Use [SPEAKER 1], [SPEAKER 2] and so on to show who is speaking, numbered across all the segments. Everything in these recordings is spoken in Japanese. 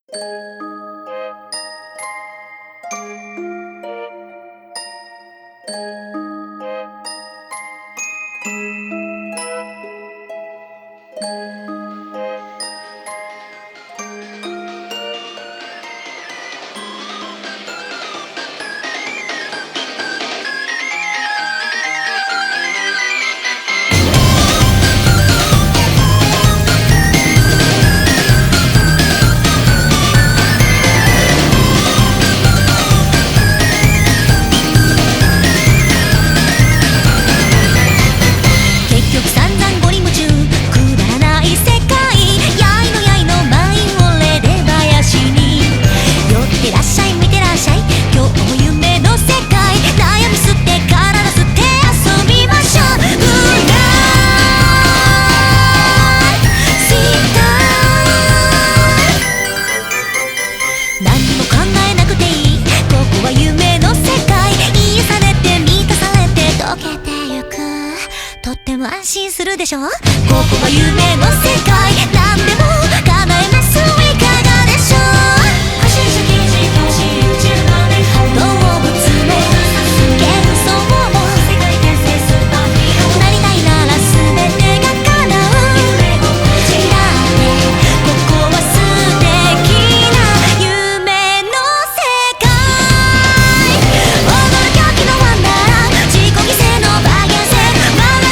[SPEAKER 1] とっても安心するでしょ。ここは夢の世界、何でも叶えます。いかがでしょう。星月地球宇宙のね、動物も幻想も世界転生スーパーヒーロー、なりたいなら全てが叶う夢心地だって、ここは素敵な夢の世界。踊る狂気のワンダーラ、自己犠牲のバーゲンセール、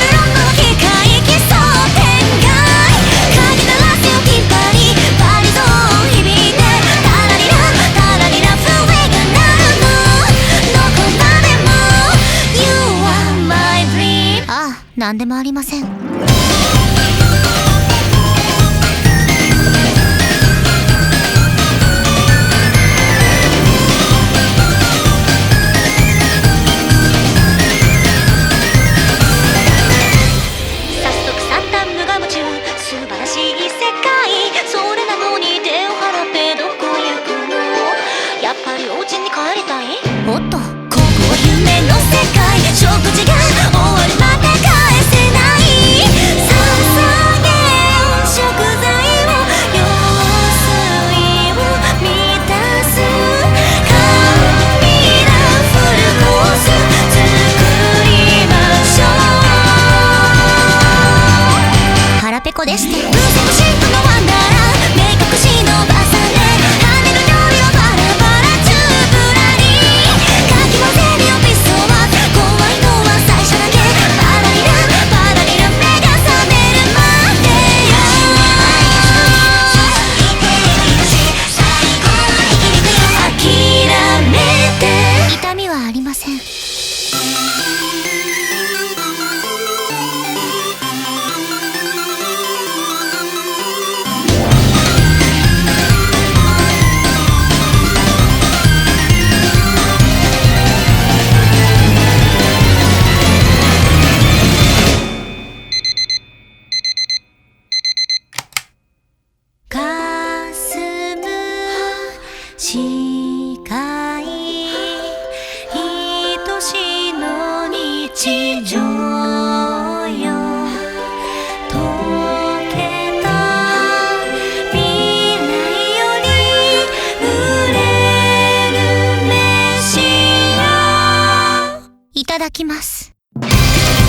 [SPEAKER 1] なんでもありません。早速サンタ無我夢中、素晴らしい世界、それなのに手を払ってどこ行くの。やっぱりお家に帰りたい。おっと、ここは夢の世界、食事が終わるまでペコでして、風船のシートのワンダーラ、目隠しのバーサンで跳ねる料理をバラバラチューブラリー、かき混ぜるよピストは怖いのは最初だけ、パラリラパラリラ、目が覚めるまでよ。最高のひき肉よ、諦めて、痛みはありません。視界、愛しの日常よ、溶けた未来より売れる飯よ。いただきます。